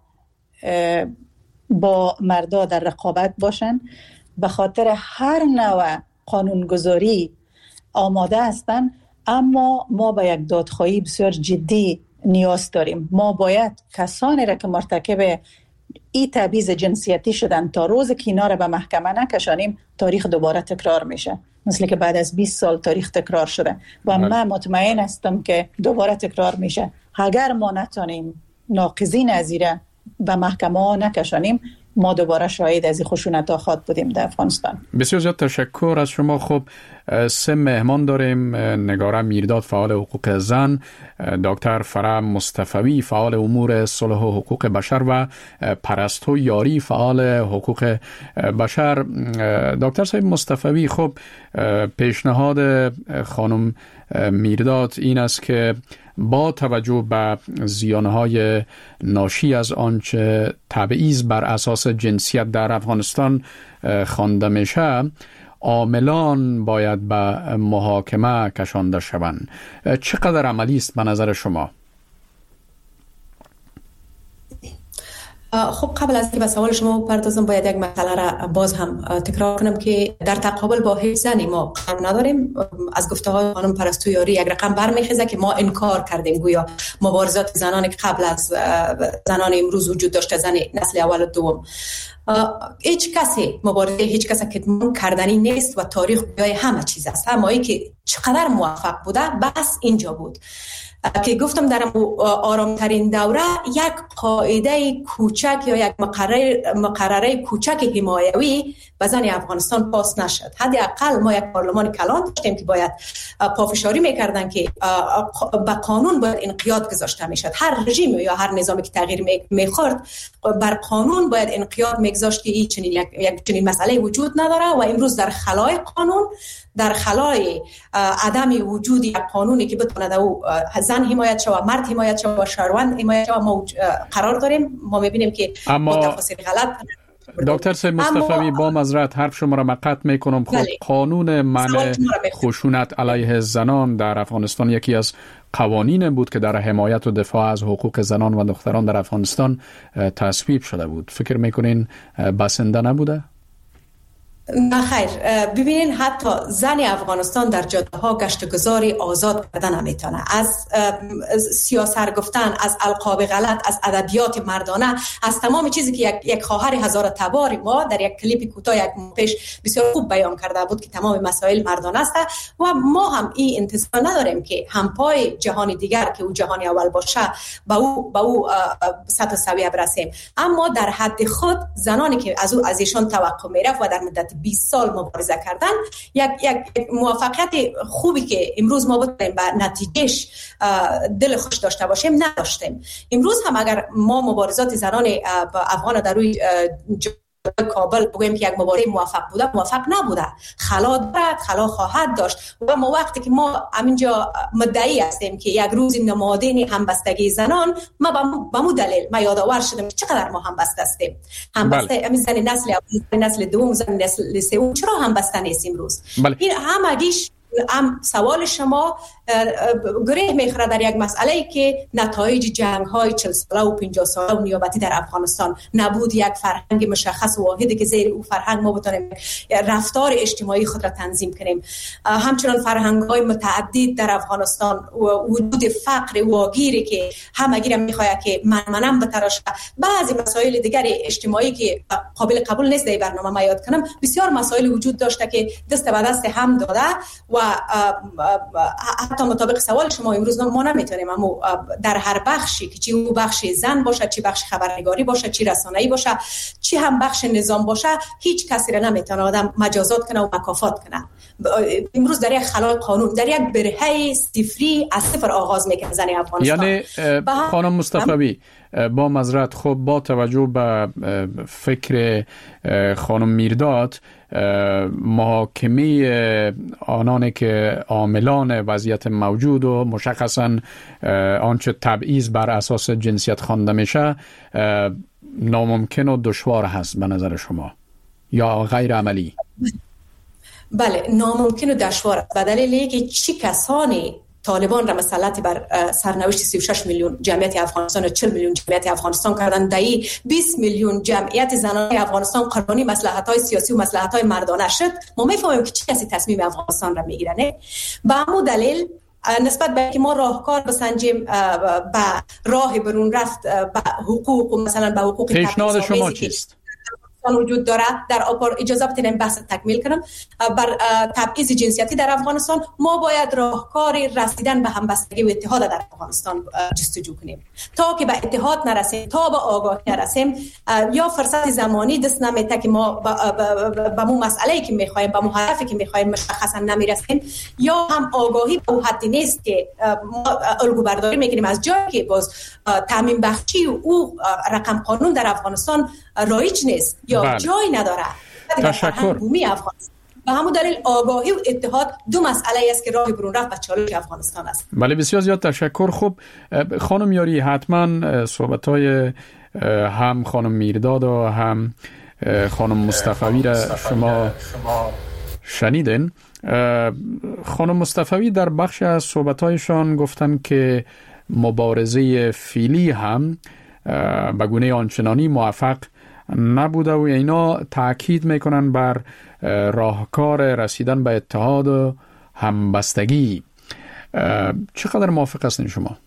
Speaker 9: با مردا در رقابت باشن، به خاطر هر نوع قانونگذاری آماده هستن. اما ما به یک دادخواهی بسیار جدی نیاز داریم. ما باید کسانی را که مرتکب این تبعیض جنسیتی شدن تا روز که اینا را به محکمه نکشانیم، تاریخ دوباره تکرار میشه، مثل که بعد از بیست سال تاریخ تکرار شده و من مطمئن هستم که دوباره تکرار میشه. اگر ما نتونیم ناقضین از ایره به محکمه ها نکشانیم، ما دوباره شاهد از این خشونت ها خواهد بودیم در افغانستان.
Speaker 7: بسیار زیاد تشکر از شما. خب سه مهمان داریم: نگاره میرداد، فعال حقوق زن، دکتر فرح مصطفوی، فعال امور صلح و حقوق بشر، و پرستو یاری، فعال حقوق بشر. دکتر صاحب مصطفوی، خب پیشنهاد خانم میرداد این است که با توجه به زیانهای ناشی از آنچه تبعیض بر اساس جنسیت در افغانستان خوانده میشه، عاملان باید به محاکمه کشانده شوند. چقدر عملی است به نظر شما؟
Speaker 8: خب قبل از که به سوال شما بپردازم، باید یک مسئله را باز هم تکرار کنم که در تقابل با هیچ زنی ما قرار نداریم. از گفته های خانم پرستو یاری یک رقم برمیخیزه که ما انکار کردیم، گویا مبارزات زنانی که قبل از زنان امروز وجود داشته، زن نسل اول و دوم. هیچ کسی مبارزه هیچ کسی کتمان کردنی نیست و تاریخ گویای همه چیز است. همایی که چقدر موفق بوده بس اینجا بود که گفتم در آرامترین دوره یک قاعده کوچک یا یک مقرره مقرره کوچک حمایوی به زن افغانستان پاس نشد. حداقل ما یک پارلمان کلان داشتیم که باید پافشاری میکردن که به قانون باید انقیاد گذاشته میشد. هر رژیم یا هر نظامی که تغییر میخورد بر قانون باید انقیاد میگذاشت که این چنین یک, یک چنین مسئله وجود نداره و امروز در خلای قانون، در خلای عدم وجود یک قانونی که بتونه او زن حمایت شود، مرد حمایت شود و شهروند حمایت شود ما قرار داریم. ما میبینیم که
Speaker 7: اما
Speaker 8: با تفاصیل غلط.
Speaker 7: دکتر صاحب مصطفوی، با معذرت حرف شما را مقطع میکنم. خب قانون منع خشونت علیه زنان در افغانستان یکی از قوانین بود که در حمایت و دفاع از حقوق زنان و دختران در افغانستان تصویب شده بود. فکر میکنین بسنده نبوده؟
Speaker 8: نه خیر، ببینین حتی زن افغانستان در جاده ها گشتگذاری آزاد کردن نمیتونه. از سیاست گفتن، از القاب غلط، از ادبیات مردانه، از تمام چیزی که یک, یک خواهر هزار تبار ما در یک کلیپ کوتاه یک ماه پیش بسیار خوب بیان کرده بود که تمام مسائل مردانه است و ما هم این انتظار نداریم که همپای جهان دیگر که او جهان اول باشه با او با او سطح سویه برسیم. اما در حد خود زنانی که از او از ایشان توقع میرفت و در مدت بیست سال مبارزه کردن، یک یک موفقیت خوبی که امروز ما بتونیم به نتیجهش دل خوش داشته باشیم نداشتیم. امروز هم اگر ما مبارزات زنان افغان در روی کابل بگویم که یک مبارزه موفق بوده، موفق نبوده. خلا دارد، خلا خواهد داشت و ما وقتی که ما همینجا مدعی هستیم که یک روز نمادین همبستگی زنان، ما به مو دلیل ما یادآور شدیم چقدر ما همبسته هستیم. همبسته همین زن نسل اول، نسل دوم، زن نسل سوم، چرا همبسته نیستیم امروز؟ این همگیش هم سوال شما گره میخوره در یک مسئله که نتایج جنگ های چهل ساله و پنجاه ساله و نیابتی در افغانستان، نبود یک فرهنگ مشخص و واحدی که زیر او فرهنگ ما بتونیم رفتار اجتماعی خود را تنظیم کنیم. همچنان فرهنگ های متعدد در افغانستان و وجود فقر واگیری که همگی را میخواد که من منم بتراشه، بعضی مسائل دیگر اجتماعی که قابل قبول نیست در برنامه ما یاد کنم، بسیار مسائل وجود داشته که دست به دست هم داده و حتی مطابق سوال شما امروز ما نمیتونیم اما در هر بخشی که چی او بخش زن باشه، چی بخش خبرنگاری باشه، چی رسانه‌ای باشه، چی هم بخش نظام باشه، هیچ کسی را نمیتونه آدم مجازات کنه و مکافات کنه. امروز در یک خلای قانون، در یک برهه صفری از صفر آغاز میکنه زن افغانستان.
Speaker 7: یعنی خانم مصطفوی با معذرت، خب با توجه به فکر خانم میرداد، محاکمه آنانی که عاملان وضعیت موجود و مشخصا آنچه تبعیض بر اساس جنسیت خوانده میشه ناممکن و دشوار هست به نظر شما یا غیر عملی؟
Speaker 8: بله، ناممکن و دشوار است به دلیل اینکه چی کسانی طالبان را مسلط بر سرنوشت سی و شش میلیون جمعیت افغانستان و چهل میلیون جمعیت افغانستان کردن، دایی بیست میلیون جمعیت زنان افغانستان قربانی مصلحت‌های سیاسی و مصلحت‌های مردانه شد. ما می‌فهمیم که چه کسی تصمیم افغانستان را می‌گیره. نه به همون دلیل نسبت به اینکه ما راهکار بسنجیم به راه برون رفت به حقوق و مثلا به حقوق
Speaker 7: پیشنهاد شما چیست؟
Speaker 8: وجود دارد در آپار اجازه بدین بحث تکمیل کنم. بر تبعیض جنسیتی در افغانستان ما باید راهکار رسیدن به همبستگی و اتحاد در افغانستان جستجو کنیم. تا که به اتحاد نرسیم، تا به آگاهی نرسیم، یا فرصت زمانی دست نمیته که ما به مو مسئله‌ای که می‌خوایم، به مو هدفی که می‌خوایم مشخصا نمیرسیم، یا هم آگاهی به حدی نیست که ما الگو برداری می‌کنیم از جایی که باز تامین بخشی و او رقم قانون در افغانستان رایج نیست یا بله. جای نداره.
Speaker 7: تشکر.
Speaker 8: به همون دلیل آگاهی و اتحاد دو مسئله است که راه برون رفت و چالش افغانستان است.
Speaker 7: بله، بسیار زیاد تشکر. خب خانم یاری، حتما صحبت‌های هم خانم میرداد و هم خانم مصطفوی را شما شنیدین. خانم مصطفوی در بخش از صحبت‌هایشان گفتن که مبارزه فعلی هم به گونه آنچنانی موفق نبوده و اینا تاکید میکنن بر راهکار رسیدن به اتحاد و همبستگی. چقدر موافق هستین شما؟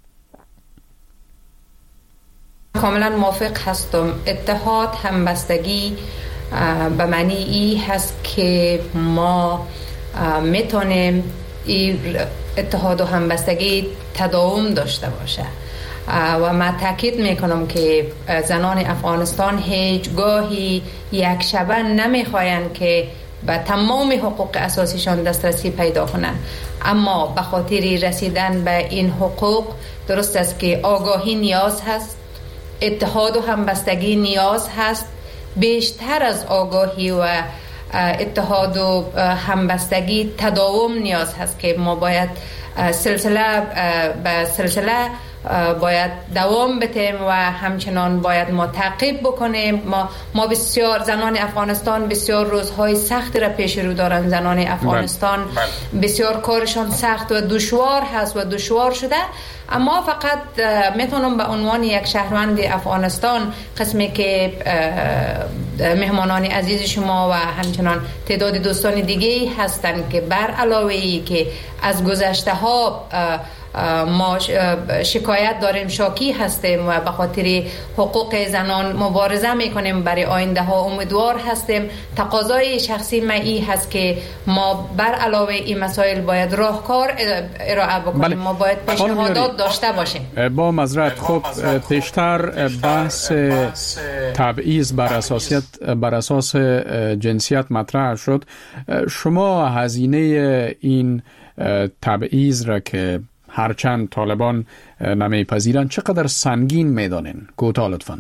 Speaker 10: کاملا موافق هستم. اتحاد، همبستگی به معنی ای هست که ما میتونیم این اتحاد و همبستگی تداوم داشته باشه و من تاکید میکنم که زنان افغانستان هیچ گاهی یک شبه نمیخواین که به تمام حقوق اساسیشان دسترسی پیدا کنن، اما به خاطر رسیدن به این حقوق درست است که آگاهی نیاز هست، اتحاد و همبستگی نیاز هست. بیشتر از آگاهی و اتحاد و همبستگی تداوم نیاز هست که ما باید سلسله به سلسله باید دوام بدیم و همچنان باید ما تعقیب بکنیم. ما ما بسیار زنان افغانستان بسیار روزهای سخت را پیش رو دارن. زنان افغانستان بسیار کارشان سخت و دشوار هست و دشوار شده، اما فقط میتونم به عنوان یک شهروند افغانستان قسمی که مهمانان عزیز شما و همچنان تعداد دوستان دیگه هستند که بر علاوه ای که از گذشته ها ما شکایت داریم، شاکی هستیم و به خاطر حقوق زنان مبارزه میکنیم، برای آینده ها امیدوار هستیم. تقاضای شخصی من این هست که ما بر علاوه این مسائل باید راهکار ارائه بکنیم. بله. ما باید پیشنهادات داشته باشیم.
Speaker 7: با معذرت، خب پیشتر بحث تبعیض بر اساسیت بر اساس جنسیت مطرح شد. شما هزینه این تبعیض را که هرچند طالبان نمیپذیرند چقدر سنگین میدانین؟ کوتاه لطفاً.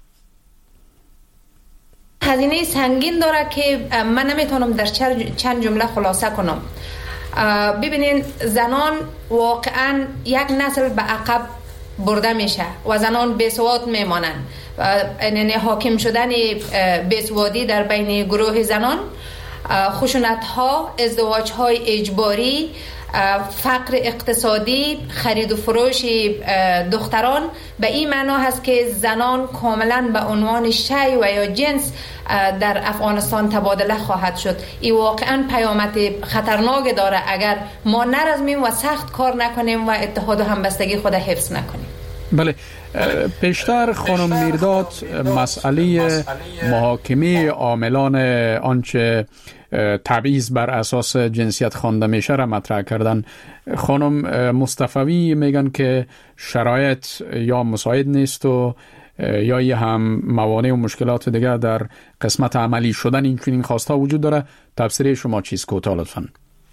Speaker 10: هزینه سنگین داره که من نمیتونم در چند جمله خلاصه کنم. ببینین، زنان واقعا یک نسل به عقب برده میشه و زنان بیسواد میمانن. یعنی حاکم شدن بیسوادی در بین گروه زنان، خشونت ها، ازدواج های اجباری، فقر اقتصادی، خرید و فروش دختران، به این معنا هست که زنان کاملا به عنوان شی و یا جنس در افغانستان تبادله خواهد شد. این واقعا پیامد خطرناک داره اگر ما نرزمیم و سخت کار نکنیم و اتحاد و همبستگی خود حفظ نکنیم.
Speaker 7: بله، پیشتر خانم میرداد مسئله محاکمه عاملان آنچه تبعیض بر اساس جنسیت خوانده میشه را مطرح کردن. خانم مصطفوی میگن که شرایط یا مساعد نیست و یا یه هم موانع و مشکلات دیگر در قسمت عملی شدن این چنین خواسته وجود داره. تفسیر شما چیست؟ کوتاه لطفاً.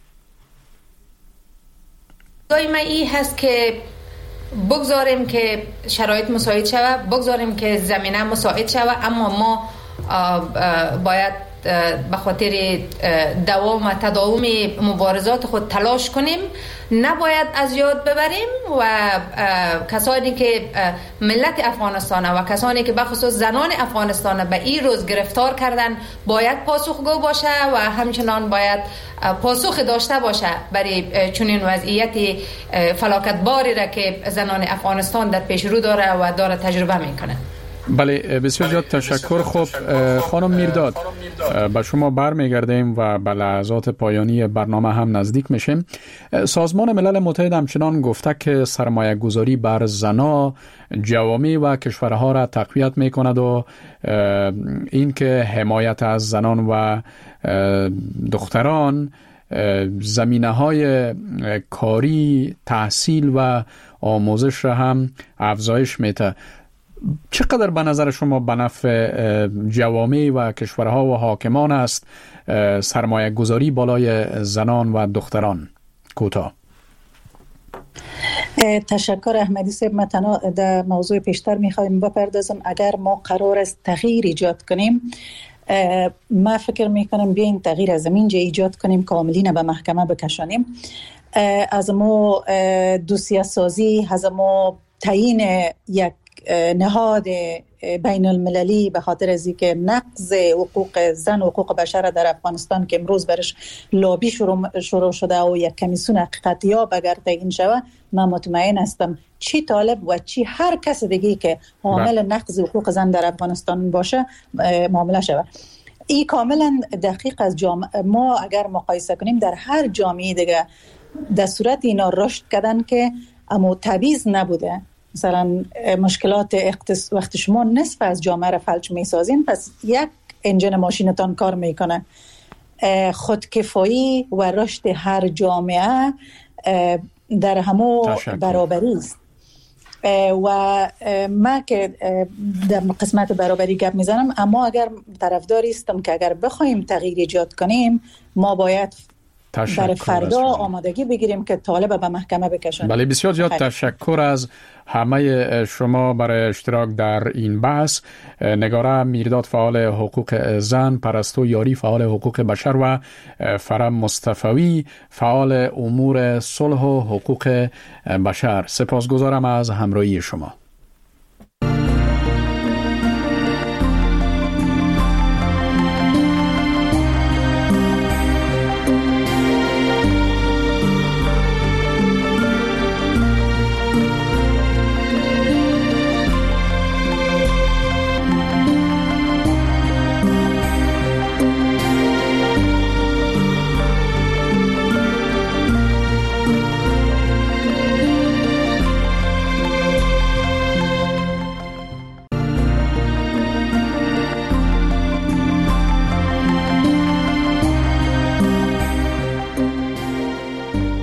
Speaker 10: دائما این هست که بگذاریم که شرایط مساعد شود، بگذاریم که زمینه مساعد شود، اما ما باید به خاطر دوام و تداوم مبارزات خود تلاش کنیم، نباید از یاد ببریم و کسانی که ملت افغانستان و کسانی که بخصوص زنان افغانستان به این روز گرفتار کردن باید پاسخگو باشه و همچنان باید پاسخ داشته باشه برای چنین وضعیت فلاکتباری را که زنان افغانستان در پیش رو داره و داره تجربه میکنه.
Speaker 7: بله، بسیار زیاد تشکر. خب خانم میرداد، به شما برمیگردیم و به لحظات پایانی برنامه هم نزدیک میشیم. سازمان ملل متحد همچنان گفته که سرمایه گذاری بر زنا جوامع و کشورها را تقویت میکند و این که حمایت از زنان و دختران زمینه های کاری، تحصیل و آموزش را هم افزایش میده. چقدر به نظر شما به نفع جوامع و کشورها و حاکمان است سرمایه گذاری بالای زنان و دختران؟ کوتاه.
Speaker 9: تشکر احمدی صاحب. من تنها در موضوع پیشتر میخوایم بپردازم. اگر ما قرار است تغییر ایجاد کنیم، ما فکر میکنم بیاین تغییر از اینجا ایجاد کنیم، کاملین به محکمه بکشانیم. از ما دوسیه سازی، از ما تعیین یک نهاد بین المللی به خاطر از اینکه نقض حقوق زن و حقوق بشر در افغانستان که امروز برش لابی شروع, شروع شده و یک کمیسیون حقیقت یاب اگر تعیین شود، من مطمئن هستم چی طالب و چی هر کس دیگه که حامل نقض حقوق زن در افغانستان باشه معامله شود. این کاملا دقیق از جامعه. ما اگر مقایسه کنیم در هر جامعه دیگه در صورت اینا رشد کردن که اما تبعیض نبوده. مثلا مشکلات اقتصاد وقتی شما نصف از جامعه را فلج میسازین، پس یک انجن ماشینتان کار میکنه. خودکفایی و رشد هر جامعه در همو برابری است. و ما که در قسمت برابری گپ میزنم، اما اگر طرفداری هستم که اگر بخوایم تغییر ایجاد کنیم، ما باید برای فردا آمادگی بگیریم که طالب به محکمه بکشن.
Speaker 7: بله، بسیار زیاد تشکر از همه شما برای اشتراک در این بحث. نگاره میرداد، فعال حقوق زن، پرستو یاری، فعال حقوق بشر و فرم مصطفوی، فعال امور صلح و حقوق بشر. سپاسگزارم از همراهی شما.